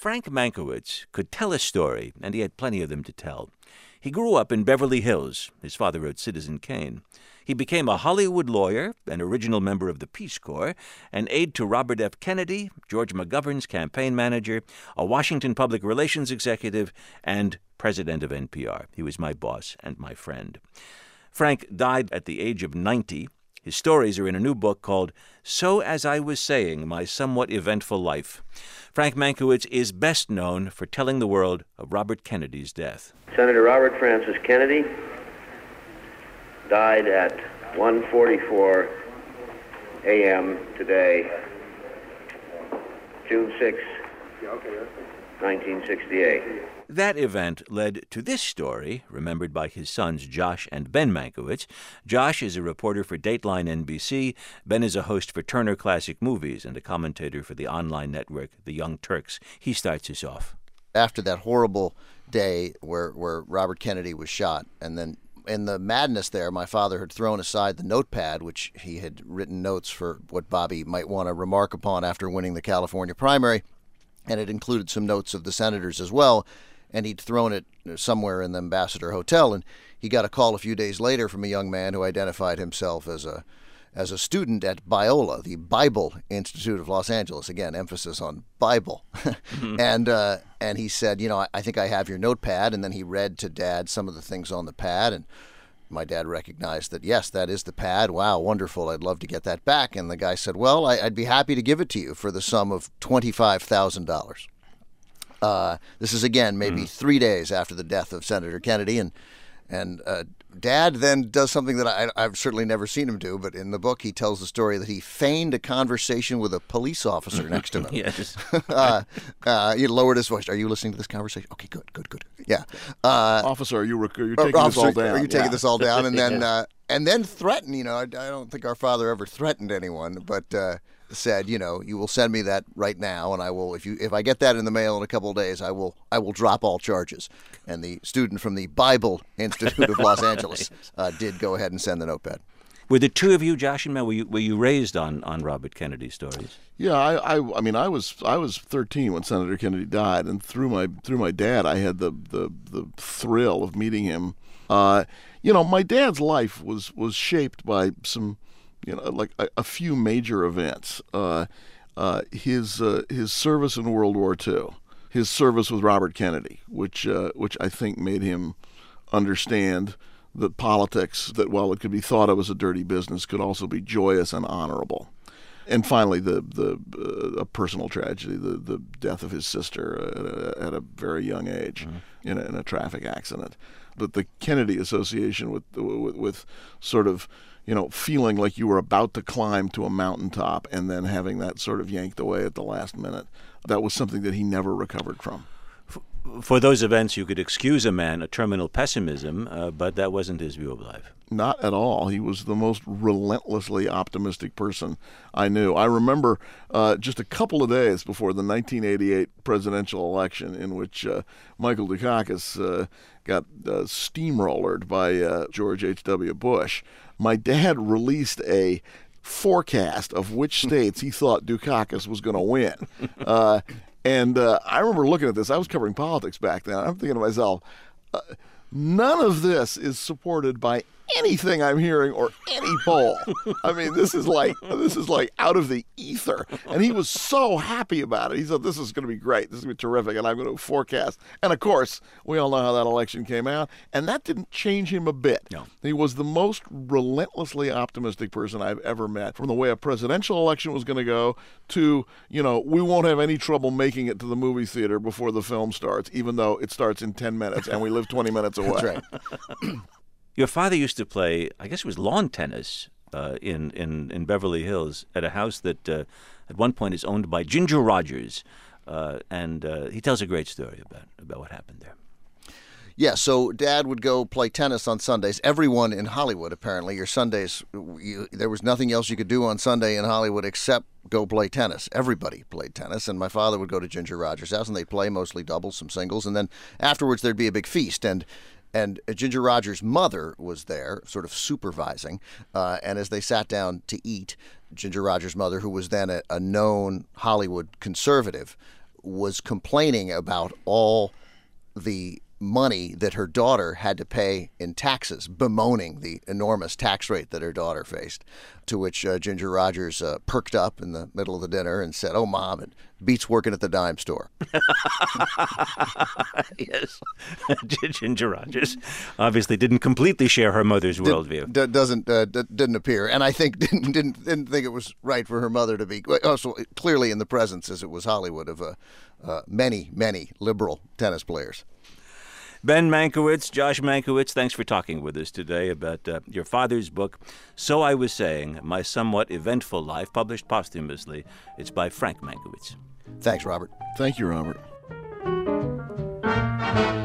Frank Mankiewicz could tell a story, and he had plenty of them to tell. He grew up in Beverly Hills. His father wrote Citizen Kane. He became a Hollywood lawyer, an original member of the Peace Corps, an aide to Robert F. Kennedy, George McGovern's campaign manager, a Washington public relations executive, and president of NPR. He was my boss and my friend. Frank died at the age of 90. His stories are in a new book called So As I Was Saying, My Somewhat Eventful Life. Frank Mankiewicz is best known for telling the world of Robert Kennedy's death. Senator Robert Francis Kennedy died at 1:44 a.m. today, June 6, 1968. That event led to this story, remembered by his sons Josh and Ben Mankiewicz. Josh is a reporter for Dateline NBC. Ben is a host for Turner Classic Movies and a commentator for the online network The Young Turks. He starts us off. After that horrible day where Robert Kennedy was shot, and then in the madness there, my father had thrown aside the notepad, which he had written notes for what Bobby might want to remark upon after winning the California primary, and it included some notes of the senators as well, and he'd thrown it somewhere in the Ambassador Hotel, and he got a call a few days later from a young man who identified himself as a student at Biola, the Bible Institute of Los Angeles. Again, emphasis on Bible. Mm-hmm. And he said, I think I have your notepad. And then he read to Dad some of the things on the pad. And my dad recognized that, yes, that is the pad. Wow, wonderful. I'd love to get that back. And the guy said, well, I'd be happy to give it to you for the sum of $25,000. This is, again, maybe 3 days after the death of Senator Kennedy. And Dad then does something that I've certainly never seen him do, but in the book he tells the story that he feigned a conversation with a police officer next to him. Yes. He lowered his voice. Are you listening to this conversation? Okay, good. Yeah. Officer, are you taking this all down? Are you taking this all down? And then and then threaten. I don't think our father ever threatened anyone, but said, you will send me that right now, and I will. If I get that in the mail in a couple of days, I will drop all charges. And the student from the Bible Institute of Los Angeles did go ahead and send the notepad. Were the two of you, Josh and Mel, were you raised on Robert Kennedy's stories? Yeah, I was 13 when Senator Kennedy died, and through my dad, I had the thrill of meeting him. My dad's life was shaped by some, like a few major events. His service in World War II, his service with Robert Kennedy, which I think made him understand that politics, that while it could be thought of as a dirty business, could also be joyous and honorable. And finally, a personal tragedy, the death of his sister at a very young age in a traffic accident. But the Kennedy association with sort of, feeling like you were about to climb to a mountaintop and then having that sort of yanked away at the last minute, that was something that he never recovered from. For those events, you could excuse a terminal pessimism, but that wasn't his view of life. Not at all. He was the most relentlessly optimistic person I knew. I remember just a couple of days before the 1988 presidential election, in which Michael Dukakis got steamrollered by George H.W. Bush, my dad released a forecast of which states he thought Dukakis was going to win. And I remember looking at this. I was covering politics back then. I'm thinking to myself, none of this is supported by anything I'm hearing or any poll. I mean, this is like out of the ether. And he was so happy about it. He said, this is going to be great. This is going to be terrific. And I'm going to forecast. And of course, we all know how that election came out. And that didn't change him a bit. No. He was the most relentlessly optimistic person I've ever met, from the way a presidential election was going to go to, we won't have any trouble making it to the movie theater before the film starts, even though it starts in 10 minutes and we live 20 minutes away. That's right. Your father used to play, I guess it was lawn tennis in Beverly Hills at a house that at one point is owned by Ginger Rogers. And he tells a great story about what happened there. Yeah, so Dad would go play tennis on Sundays. Everyone in Hollywood, apparently, your Sundays, there was nothing else you could do on Sunday in Hollywood except go play tennis. Everybody played tennis, and my father would go to Ginger Rogers' house, and they'd play mostly doubles, some singles, and then afterwards there'd be a big feast. And Ginger Rogers' mother was there, sort of supervising, and as they sat down to eat, Ginger Rogers' mother, who was then a known Hollywood conservative, was complaining about all the money that her daughter had to pay in taxes, bemoaning the enormous tax rate that her daughter faced, to which Ginger Rogers perked up in the middle of the dinner and said, "Oh, Mom, it beats working at the dime store." Yes. Ginger Rogers obviously didn't completely share her mother's worldview. Didn't appear, and I think didn't think it was right for her mother to be also clearly in the presence, as it was Hollywood, of many liberal tennis players. Ben Mankiewicz, Josh Mankiewicz, thanks for talking with us today about your father's book, So I Was Saying, My Somewhat Eventful Life, published posthumously. It's by Frank Mankiewicz. Thanks, Robert. Thank you, Robert.